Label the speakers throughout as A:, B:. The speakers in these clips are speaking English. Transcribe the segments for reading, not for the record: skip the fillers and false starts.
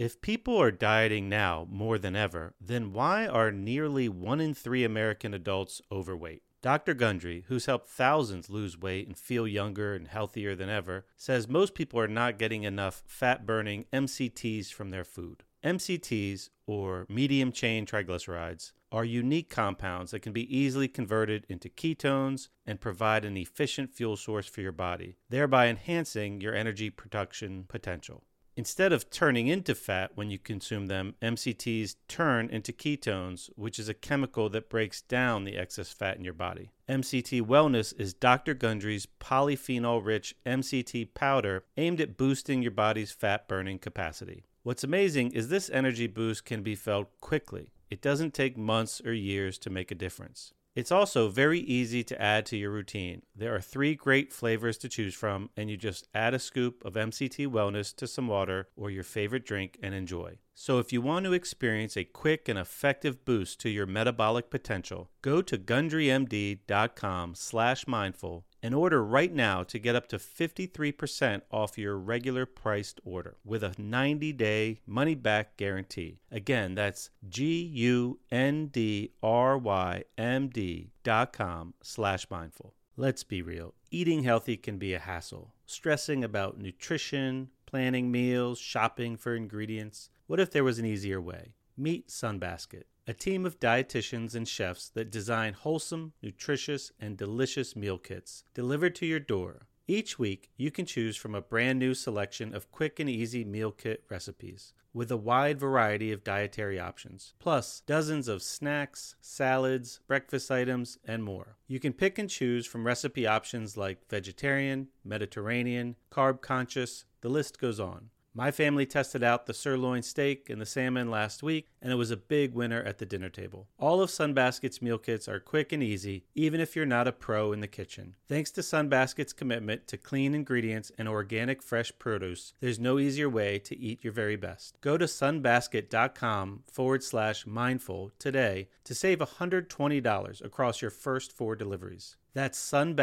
A: If people are dieting now more than ever, then why are nearly 1 in 3 American adults overweight? Dr. Gundry, who's helped thousands lose weight and feel younger and healthier than ever, says most people are not getting enough fat-burning MCTs from their food. MCTs, or medium-chain triglycerides, are unique compounds that can be easily converted into ketones and provide an efficient fuel source for your body, thereby enhancing your energy production potential. Instead of turning into fat when you consume them, MCTs turn into ketones, which is a chemical that breaks down the excess fat in your body. MCT Wellness is Dr. Gundry's polyphenol-rich MCT powder aimed at boosting your body's fat-burning capacity. What's amazing is this energy boost can be felt quickly. It doesn't take months or years to make a difference. It's also very easy to add to your routine. There are 3 great flavors to choose from, and you just add a scoop of MCT Wellness to some water or your favorite drink and enjoy. So if you want to experience a quick and effective boost to your metabolic potential, go to GundryMD.com/mindful and order right now to get up to 53% off your regular priced order with a 90-day money-back guarantee. Again, that's GUNDRYMD.com/mindful. Let's be real. Eating healthy can be a hassle. Stressing about nutrition, planning meals, shopping for ingredients. What if there was an easier way? Meet Sunbasket, a team of dietitians and chefs that design wholesome, nutritious, and delicious meal kits delivered to your door. Each week, you can choose from a brand new selection of quick and easy meal kit recipes with a wide variety of dietary options, plus dozens of snacks, salads, breakfast items, and more. You can pick and choose from recipe options like vegetarian, Mediterranean, carb conscious, the list goes on. My family tested out the sirloin steak and the salmon last week, and it was a big winner at the dinner table. All of Sunbasket's meal kits are quick and easy, even if you're not a pro in the kitchen. Thanks to Sunbasket's commitment to clean ingredients and organic fresh produce, there's no easier way to eat your very best. Go to sunbasket.com/mindful today to save $120 across your first 4 deliveries. That's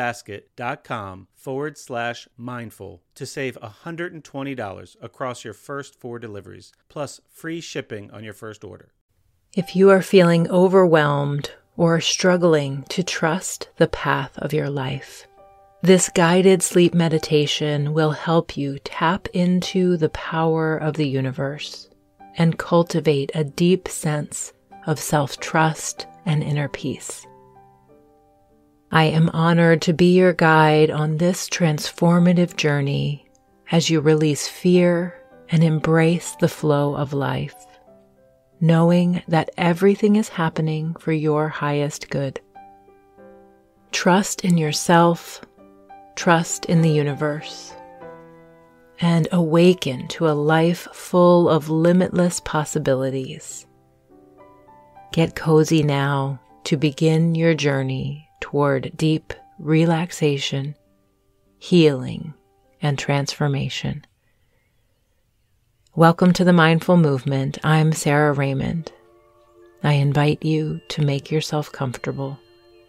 A: sunbasket.com/mindful to save $120 across your first 4 deliveries, plus free shipping on your first order.
B: If you are feeling overwhelmed or struggling to trust the path of your life, this guided sleep meditation will help you tap into the power of the universe and cultivate a deep sense of self-trust and inner peace. I am honored to be your guide on this transformative journey as you release fear and embrace the flow of life, knowing that everything is happening for your highest good. Trust in yourself, trust in the universe, and awaken to a life full of limitless possibilities. Get cozy now to begin your journey toward deep relaxation, healing, and transformation. Welcome to the Mindful Movement. I'm Sarah Raymond. I invite you to make yourself comfortable.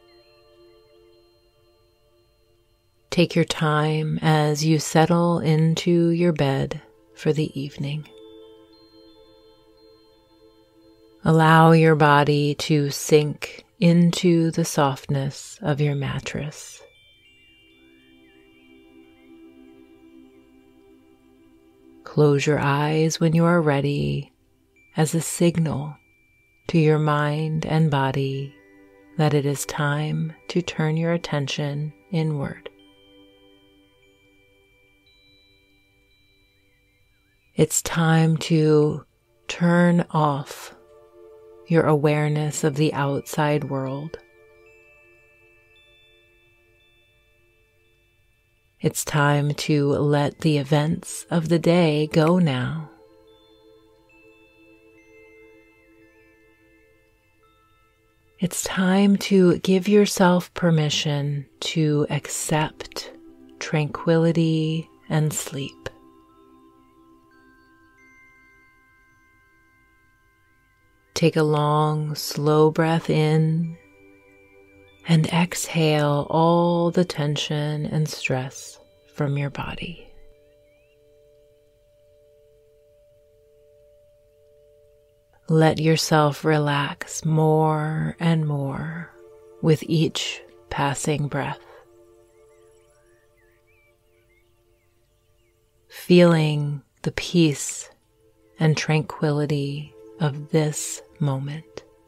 B: Take your time as you settle into your bed for the evening. Allow your body to sink into the softness of your mattress. Close your eyes when you are ready as a signal to your mind and body that it is time to turn your attention inward. It's time to turn off your awareness of the outside world. It's time to let the events of the day go now. It's time to give yourself permission to accept tranquility and sleep. Take a long, slow breath in and exhale all the tension and stress from your body. Let yourself relax more and more with each passing breath, feeling the peace and tranquility of this moment.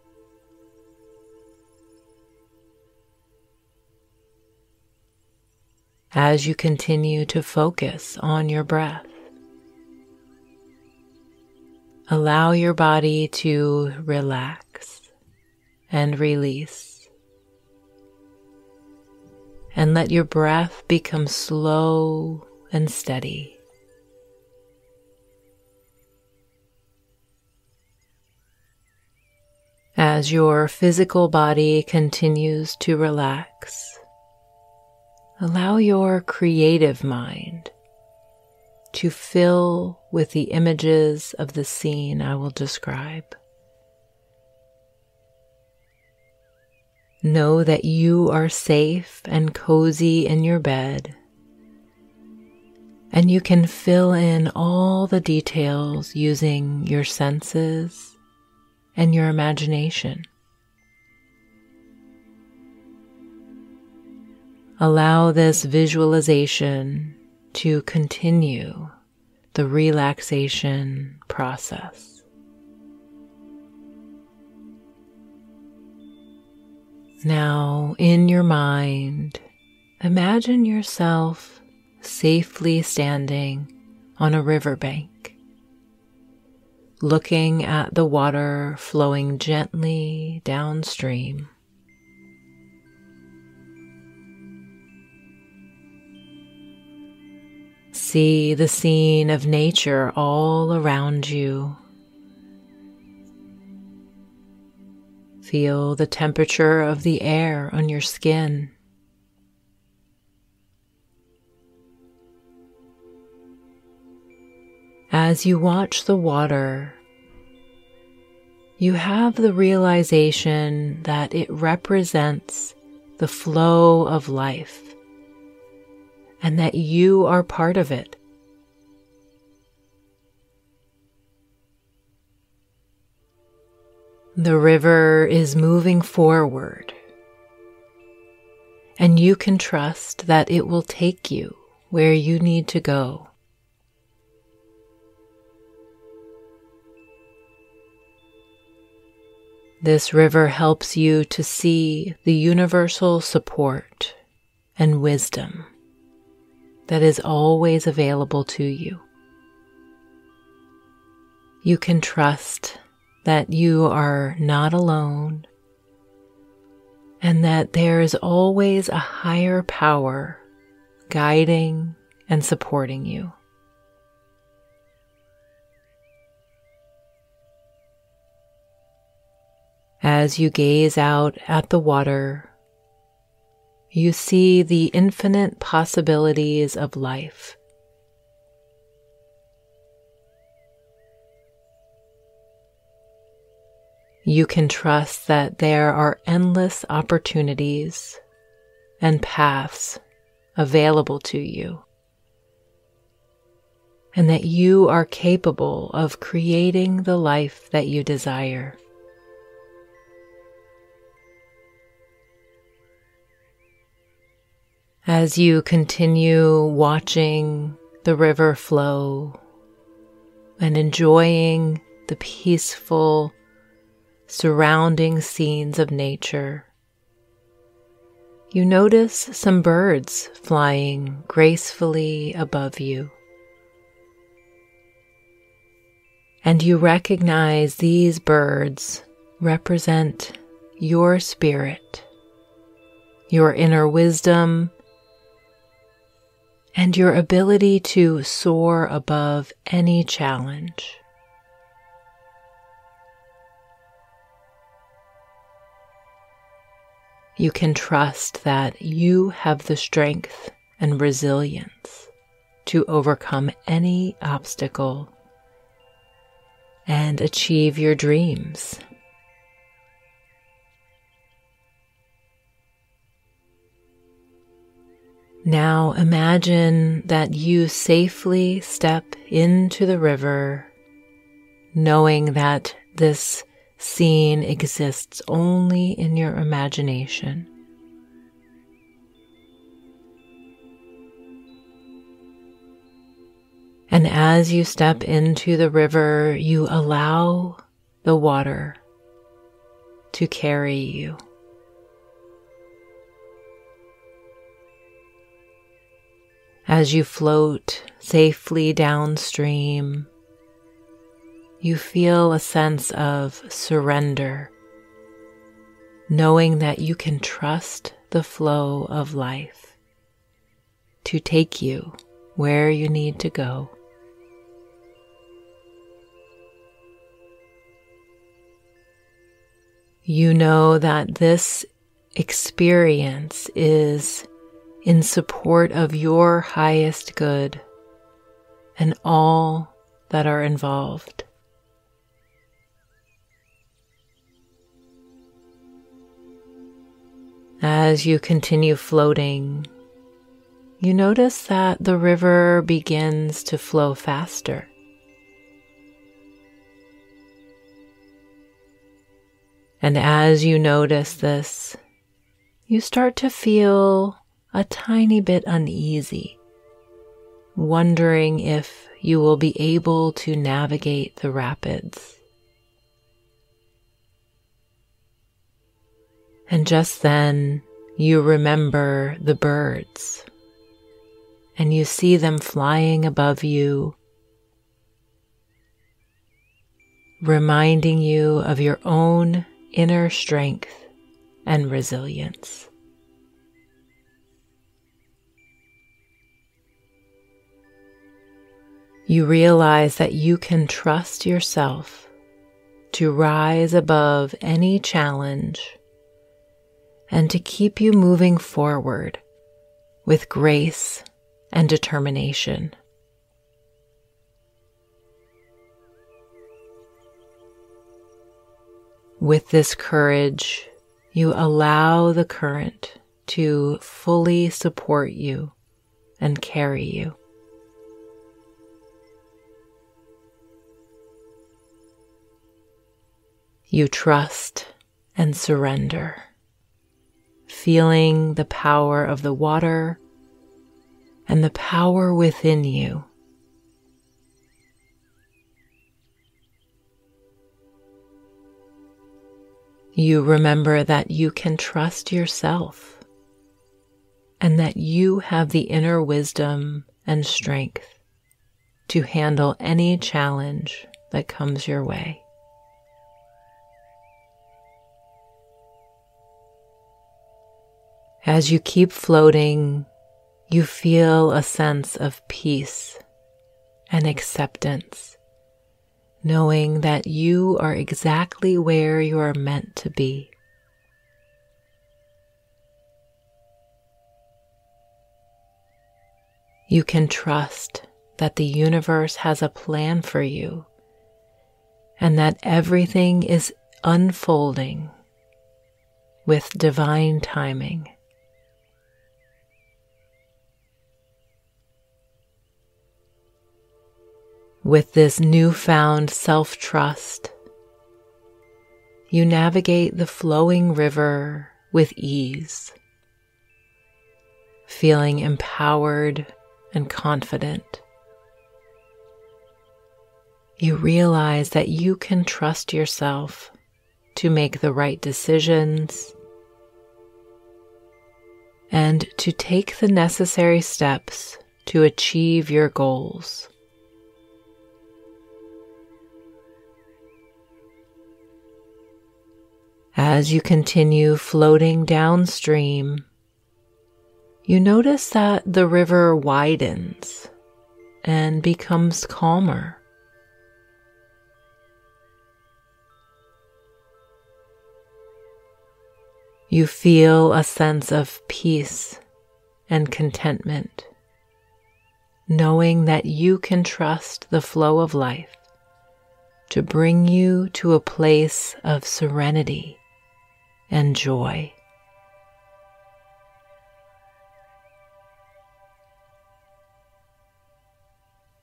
B: As you continue to focus on your breath, allow your body to relax and release, and let your breath become slow and steady. As your physical body continues to relax, allow your creative mind to fill with the images of the scene I will describe. Know that you are safe and cozy in your bed, and you can fill in all the details using your senses and your imagination. Allow this visualization to continue the relaxation process. Now, in your mind, imagine yourself safely standing on a riverbank, looking at the water flowing gently downstream. See the scene of nature all around you. Feel the temperature of the air on your skin. As you watch the water, you have the realization that it represents the flow of life, and that you are part of it. The river is moving forward, and you can trust that it will take you where you need to go. This river helps you to see the universal support and wisdom that is always available to you. You can trust that you are not alone, and that there is always a higher power guiding and supporting you. As you gaze out at the water, you see the infinite possibilities of life. You can trust that there are endless opportunities and paths available to you, and that you are capable of creating the life that you desire. As you continue watching the river flow and enjoying the peaceful surrounding scenes of nature, you notice some birds flying gracefully above you. And you recognize these birds represent your spirit, your inner wisdom, and your ability to soar above any challenge. You can trust that you have the strength and resilience to overcome any obstacle and achieve your dreams. Now imagine that you safely step into the river, knowing that this scene exists only in your imagination. And as you step into the river, you allow the water to carry you. As you float safely downstream, you feel a sense of surrender, knowing that you can trust the flow of life to take you where you need to go. You know that this experience is in support of your highest good and all that are involved. As you continue floating, you notice that the river begins to flow faster. And as you notice this, you start to feel a tiny bit uneasy, wondering if you will be able to navigate the rapids. And just then, you remember the birds, and you see them flying above you, reminding you of your own inner strength and resilience. You realize that you can trust yourself to rise above any challenge and to keep you moving forward with grace and determination. With this courage, you allow the current to fully support you and carry you. You trust and surrender, feeling the power of the water and the power within you. You remember that you can trust yourself and that you have the inner wisdom and strength to handle any challenge that comes your way. As you keep floating, you feel a sense of peace and acceptance, knowing that you are exactly where you are meant to be. You can trust that the universe has a plan for you and that everything is unfolding with divine timing. With this newfound self-trust, you navigate the flowing river with ease, feeling empowered and confident. You realize that you can trust yourself to make the right decisions and to take the necessary steps to achieve your goals. As you continue floating downstream, you notice that the river widens and becomes calmer. You feel a sense of peace and contentment, knowing that you can trust the flow of life to bring you to a place of serenity and joy.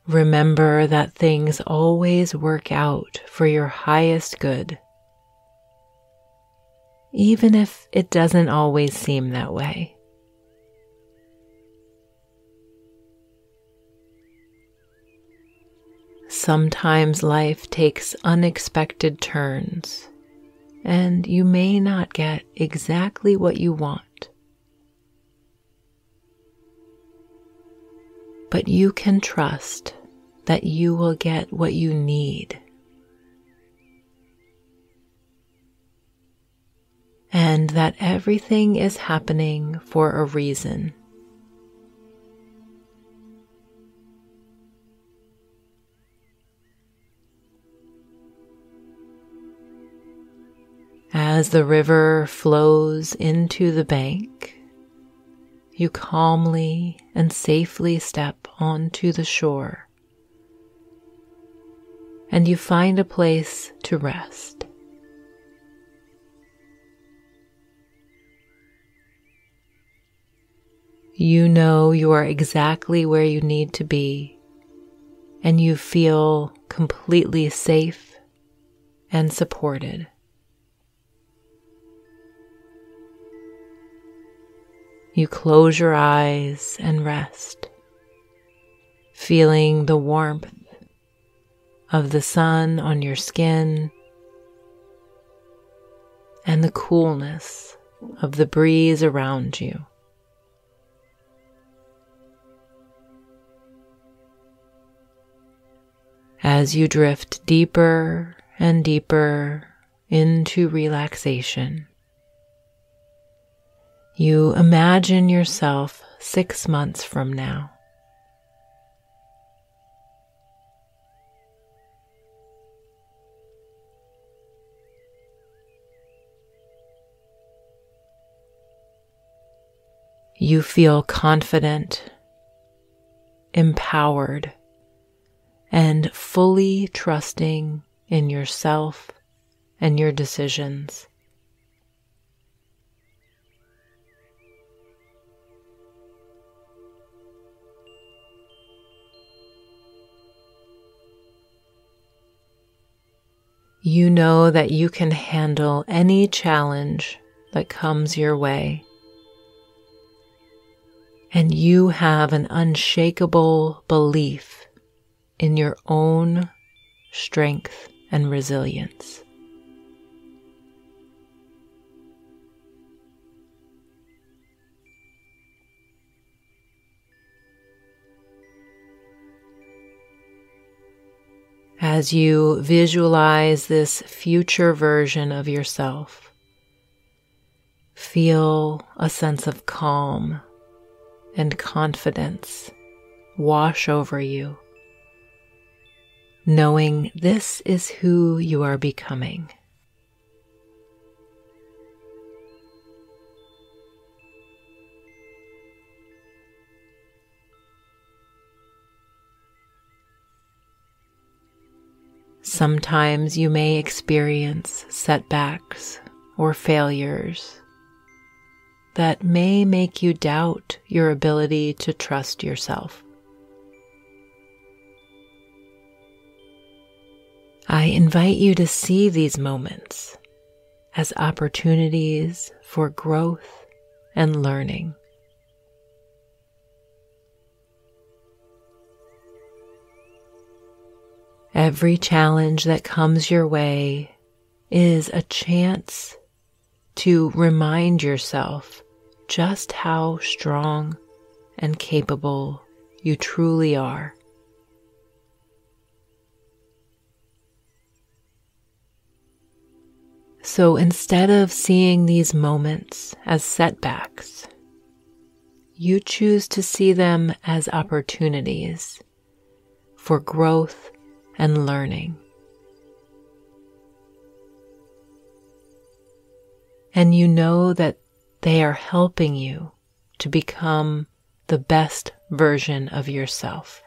B: Remember that things always work out for your highest good, even if it doesn't always seem that way. Sometimes life takes unexpected turns, and you may not get exactly what you want. But you can trust that you will get what you need. And that everything is happening for a reason. As the river flows into the bank, you calmly and safely step onto the shore, and you find a place to rest. You know you are exactly where you need to be, and you feel completely safe and supported. You close your eyes and rest, feeling the warmth of the sun on your skin and the coolness of the breeze around you. As you drift deeper and deeper into relaxation, you imagine yourself 6 months from now. You feel confident, empowered, and fully trusting in yourself and your decisions. You know that you can handle any challenge that comes your way, and you have an unshakable belief in your own strength and resilience. As you visualize this future version of yourself, feel a sense of calm and confidence wash over you, knowing this is who you are becoming. Sometimes you may experience setbacks or failures that may make you doubt your ability to trust yourself. I invite you to see these moments as opportunities for growth and learning. Every challenge that comes your way is a chance to remind yourself just how strong and capable you truly are. So instead of seeing these moments as setbacks, you choose to see them as opportunities for growth and learning. And you know that they are helping you to become the best version of yourself.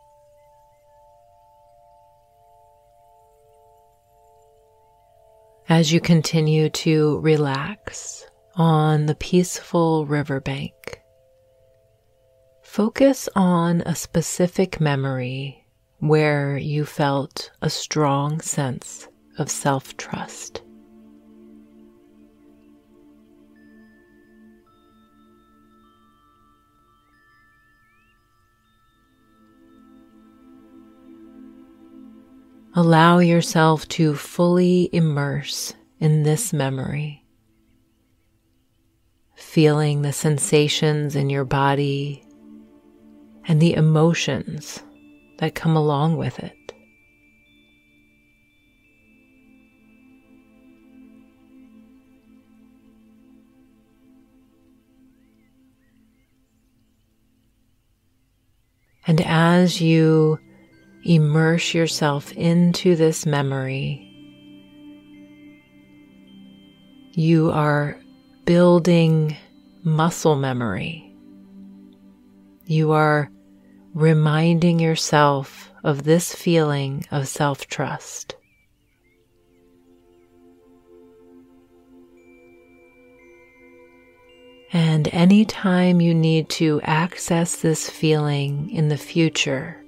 B: As you continue to relax on the peaceful riverbank, focus on a specific memory where you felt a strong sense of self-trust. Allow yourself to fully immerse in this memory, feeling the sensations in your body and the emotions that come along with it. And as you immerse yourself into this memory, you are building muscle memory. You are reminding yourself of this feeling of self-trust. And anytime you need to access this feeling in the future,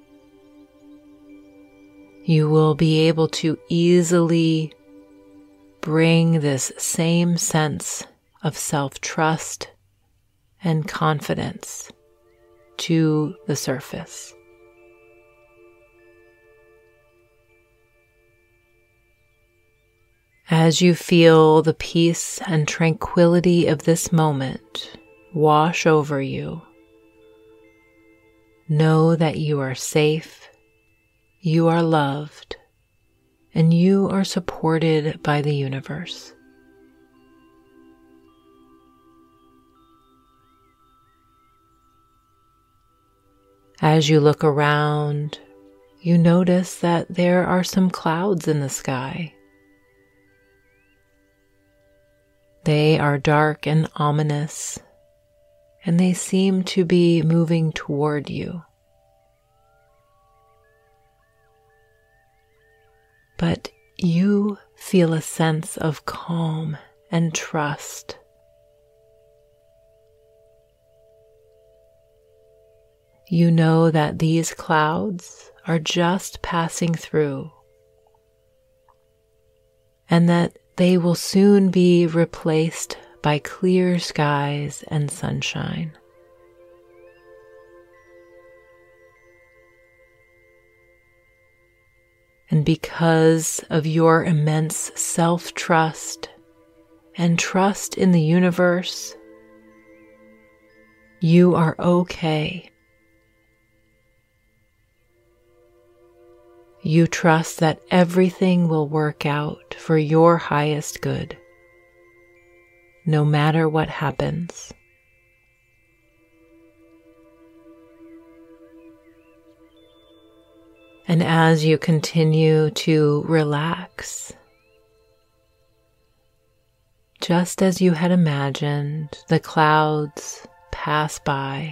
B: you will be able to easily bring this same sense of self-trust and confidence to the surface. As you feel the peace and tranquility of this moment wash over you, know that you are safe, you are loved, and you are supported by the universe. As you look around, you notice that there are some clouds in the sky. They are dark and ominous, and they seem to be moving toward you. But you feel a sense of calm and trust. You know that these clouds are just passing through, and that they will soon be replaced by clear skies and sunshine. And because of your immense self-trust and trust in the universe, you are okay. You trust that everything will work out for your highest good, no matter what happens. And as you continue to relax, just as you had imagined, the clouds pass by.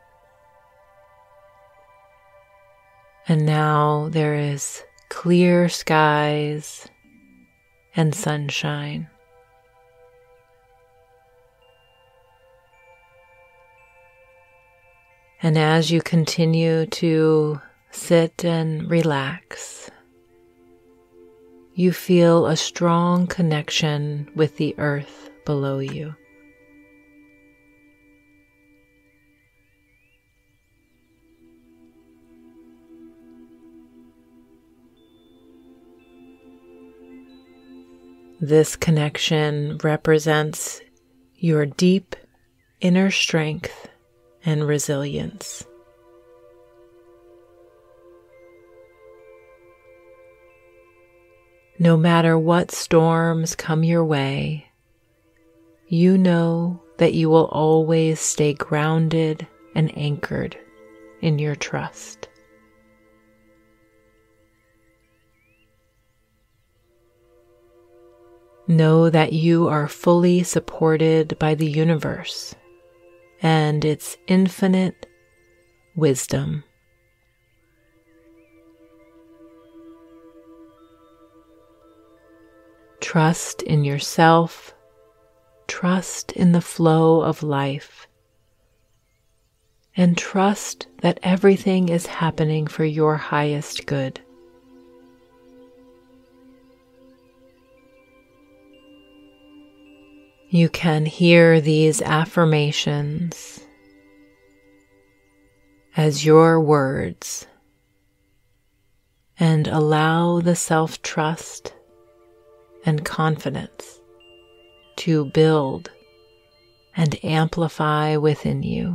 B: And now there is clear skies and sunshine. And as you continue to sit and relax, you feel a strong connection with the earth below you. This connection represents your deep inner strength and resilience. No matter what storms come your way, you know that you will always stay grounded and anchored in your trust. Know that you are fully supported by the universe and its infinite wisdom. Trust in yourself, trust in the flow of life, and trust that everything is happening for your highest good. You can hear these affirmations as your words and allow the self-trust and confidence to build and amplify within you.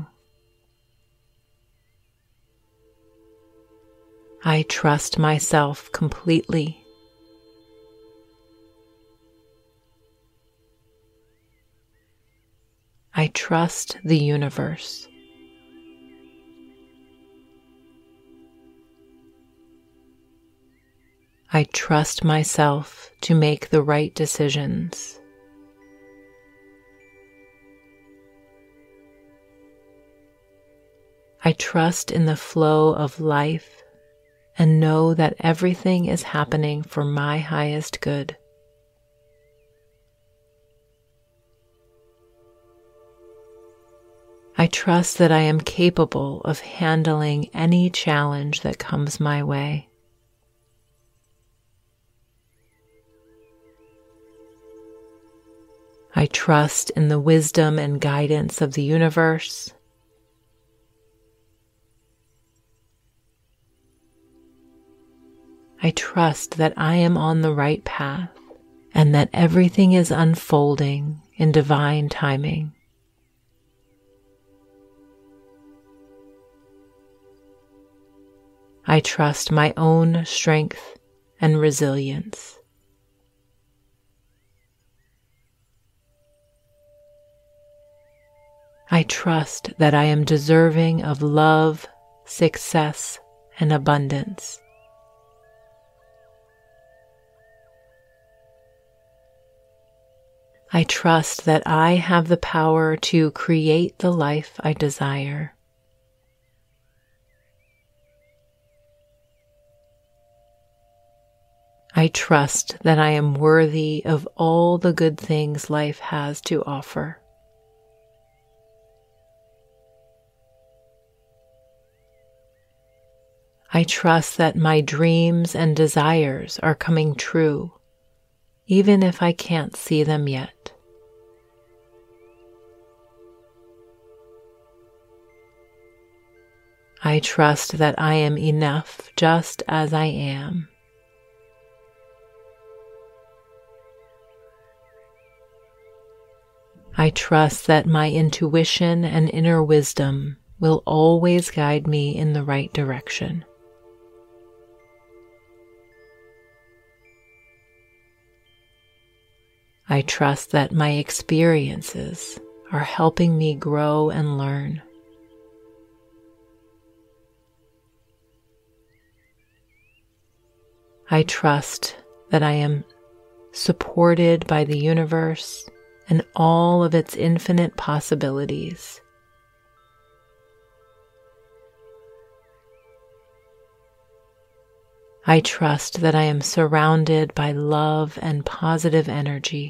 B: I trust myself completely. I trust the universe. I trust myself to make the right decisions. I trust in the flow of life and know that everything is happening for my highest good. I trust that I am capable of handling any challenge that comes my way. I trust in the wisdom and guidance of the universe. I trust that I am on the right path and that everything is unfolding in divine timing. I trust my own strength and resilience. I trust that I am deserving of love, success, and abundance. I trust that I have the power to create the life I desire. I trust that I am worthy of all the good things life has to offer. I trust that my dreams and desires are coming true, even if I can't see them yet. I trust that I am enough just as I am. I trust that my intuition and inner wisdom will always guide me in the right direction. I trust that my experiences are helping me grow and learn. I trust that I am supported by the universe and all of its infinite possibilities. I trust that I am surrounded by love and positive energy.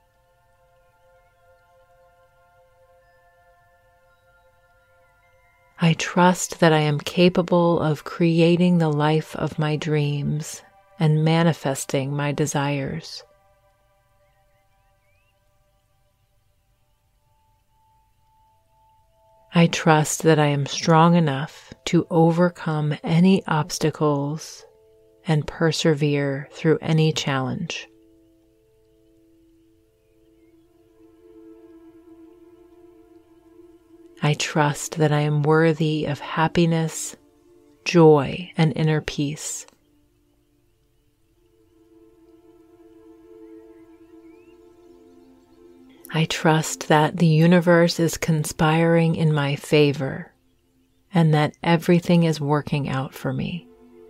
B: I trust that I am capable of creating the life of my dreams and manifesting my desires. I trust that I am strong enough to overcome any obstacles and persevere through any challenge. I trust that I am worthy of happiness, joy, and inner peace. I trust that the universe is conspiring in my favor and that everything is working out for me.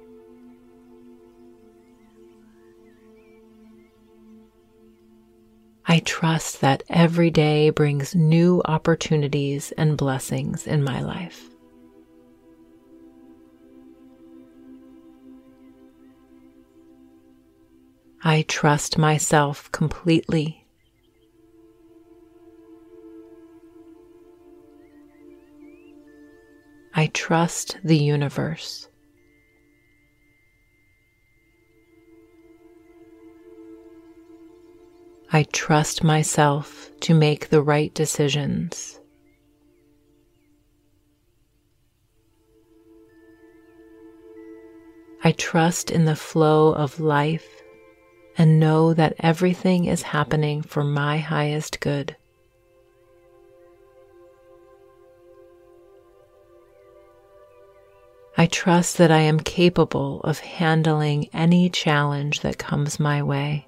B: I trust that every day brings new opportunities and blessings in my life. I trust myself completely. I trust the universe. I trust myself to make the right decisions. I trust in the flow of life and know that everything is happening for my highest good. I trust that I am capable of handling any challenge that comes my way.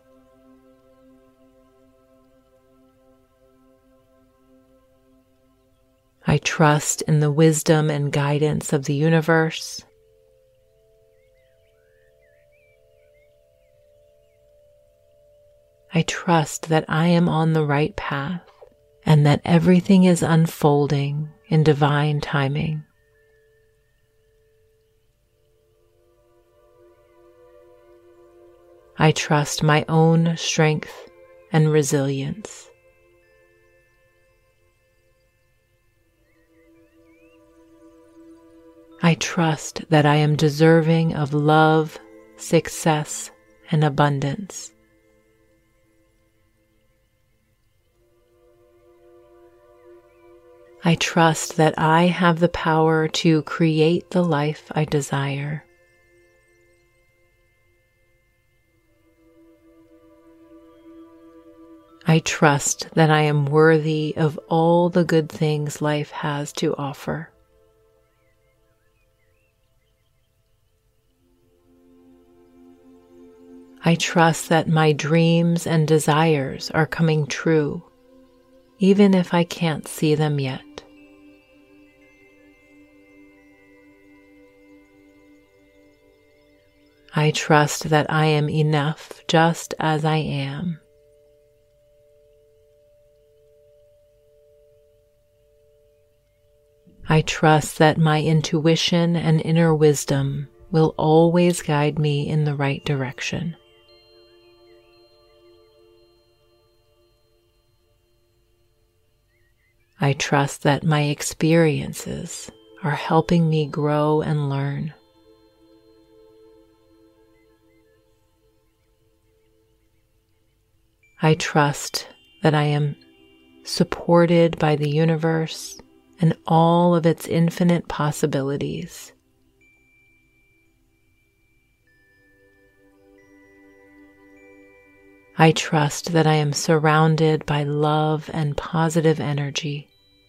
B: I trust in the wisdom and guidance of the universe. I trust that I am on the right path and that everything is unfolding in divine timing. I trust my own strength and resilience. I trust that I am deserving of love, success, and abundance. I trust that I have the power to create the life I desire. I trust that I am worthy of all the good things life has to offer. I trust that my dreams and desires are coming true, even if I can't see them yet. I trust that I am enough just as I am. I trust that my intuition and inner wisdom will always guide me in the right direction. I trust that my experiences are helping me grow and learn. I trust that I am supported by the universe and all of its infinite possibilities. I trust that I am surrounded by love and positive energy.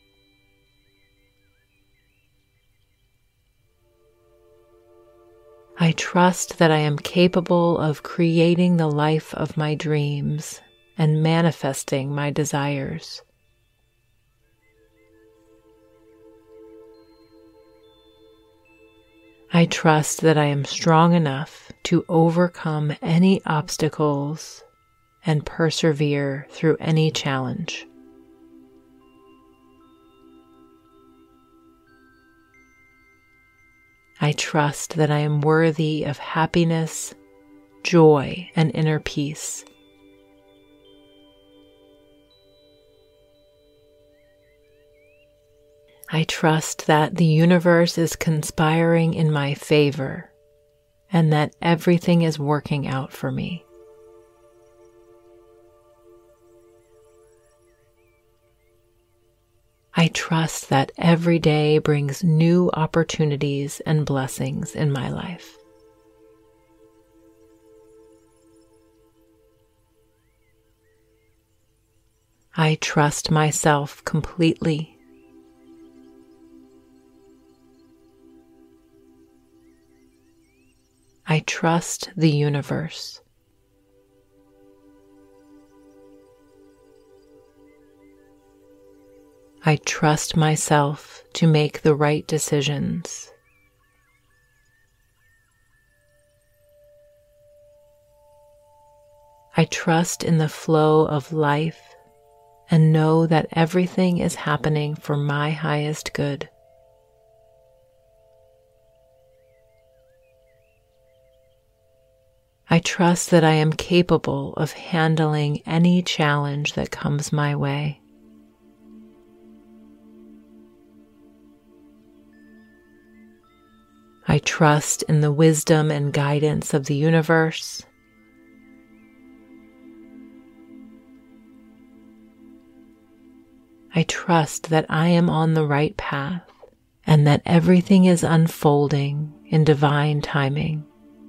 B: I trust that I am capable of creating the life of my dreams and manifesting my desires. I trust that I am strong enough to overcome any obstacles and persevere through any challenge. I trust that I am worthy of happiness, joy, and inner peace. I trust that the universe is conspiring in my favor and that everything is working out for me. I trust that every day brings new opportunities and blessings in my life. I trust myself completely. I trust the universe. I trust myself to make the right decisions. I trust in the flow of life and know that everything is happening for my highest good. I trust that I am capable of handling any challenge that comes my way. I trust in the wisdom and guidance of the universe. I trust that I am on the right path and that everything is unfolding in divine timing.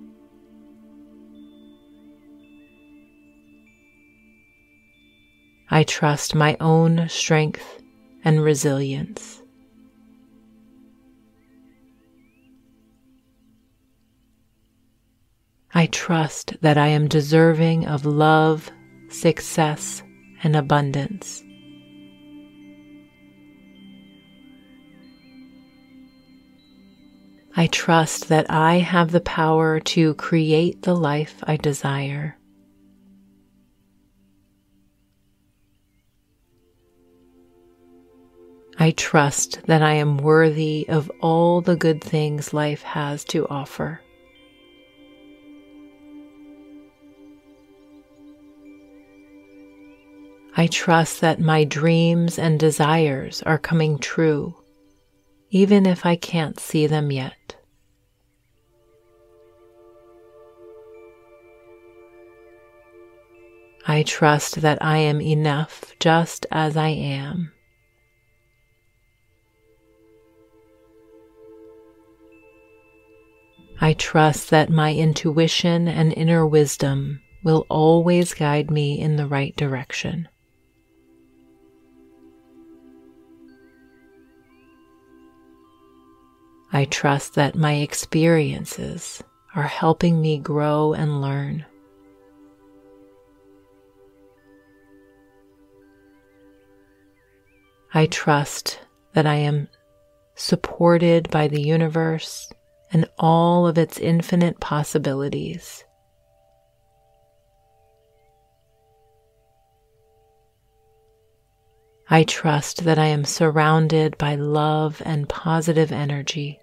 B: I trust my own strength and resilience. I trust that I am deserving of love, success, and abundance. I trust that I have the power to create the life I desire. I trust that I am worthy of all the good things life has to offer. I trust that my dreams and desires are coming true, even if I can't see them yet. I trust that I am enough just as I am. I trust that my intuition and inner wisdom will always guide me in the right direction. I trust that my experiences are helping me grow and learn. I trust that I am supported by the universe and all of its infinite possibilities. I trust that I am surrounded by love and positive energy.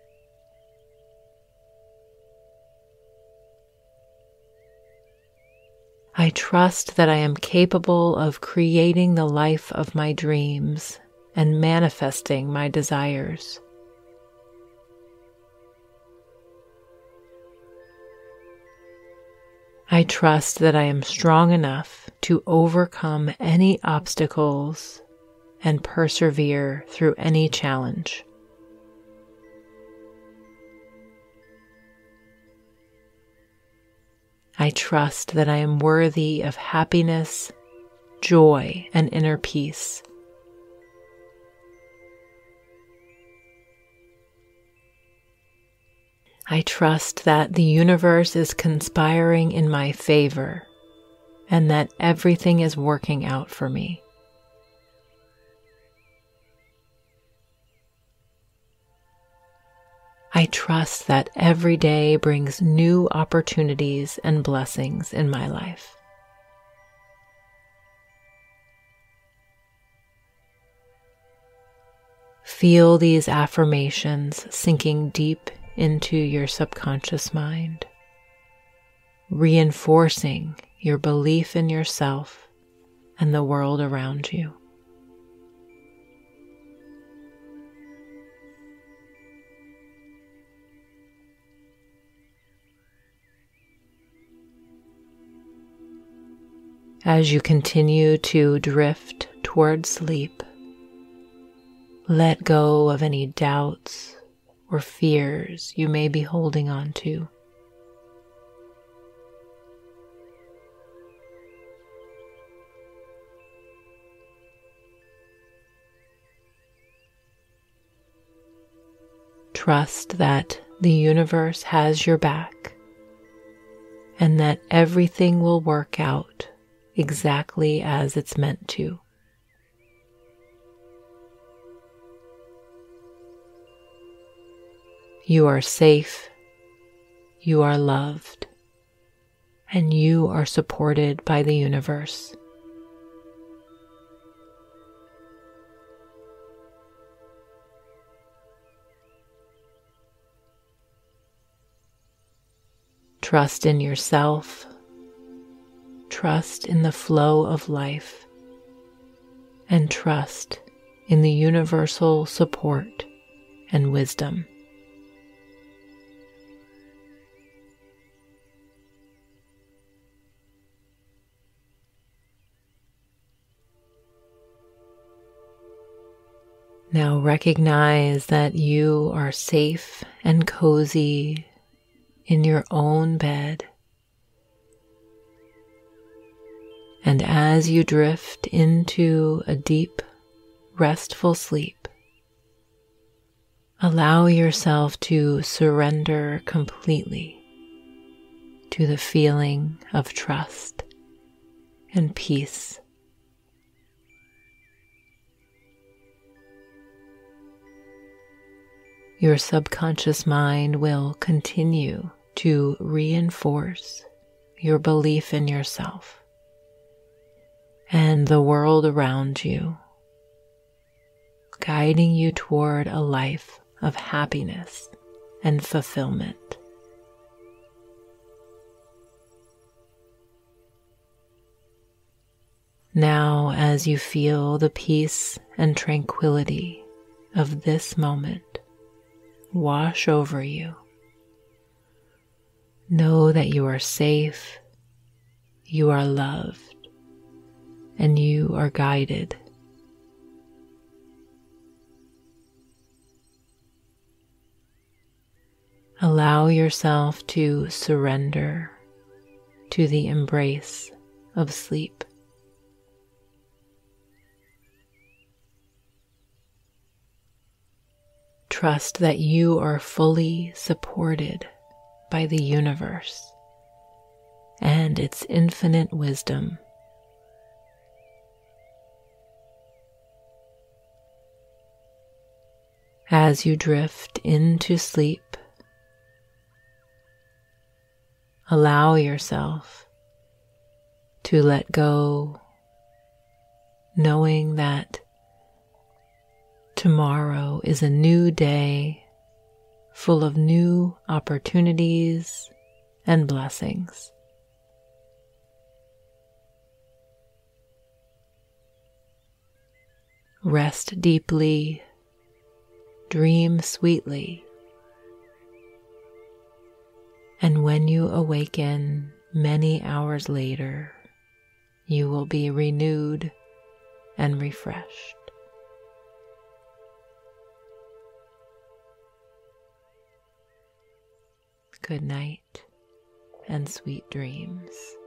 B: I trust that I am capable of creating the life of my dreams and manifesting my desires. I trust that I am strong enough to overcome any obstacles and persevere through any challenge. I trust that I am worthy of happiness, joy, and inner peace. I trust that the universe is conspiring in my favor and that everything is working out for me. I trust that every day brings new opportunities and blessings in my life. Feel these affirmations sinking deep into your subconscious mind, reinforcing your belief in yourself and the world around you. As you continue to drift toward sleep, let go of any doubts or fears you may be holding on to. Trust that the universe has your back and that everything will work out exactly as it's meant to. You are safe, you are loved, and you are supported by the universe. Trust in yourself, trust in the flow of life, and trust in the universal support and wisdom. Now recognize that you are safe and cozy in your own bed. And as you drift into a deep, restful sleep, allow yourself to surrender completely to the feeling of trust and peace. Your subconscious mind will continue to reinforce your belief in yourself and the world around you, guiding you toward a life of happiness and fulfillment. Now, as you feel the peace and tranquility of this moment wash over you, know that you are safe, you are loved, and you are guided. Allow yourself to surrender to the embrace of sleep. Trust that you are fully supported by the universe and its infinite wisdom. As you drift into sleep, allow yourself to let go, knowing that tomorrow is a new day full of new opportunities and blessings. Rest deeply, dream sweetly, and when you awaken many hours later, you will be renewed and refreshed. Good night and sweet dreams.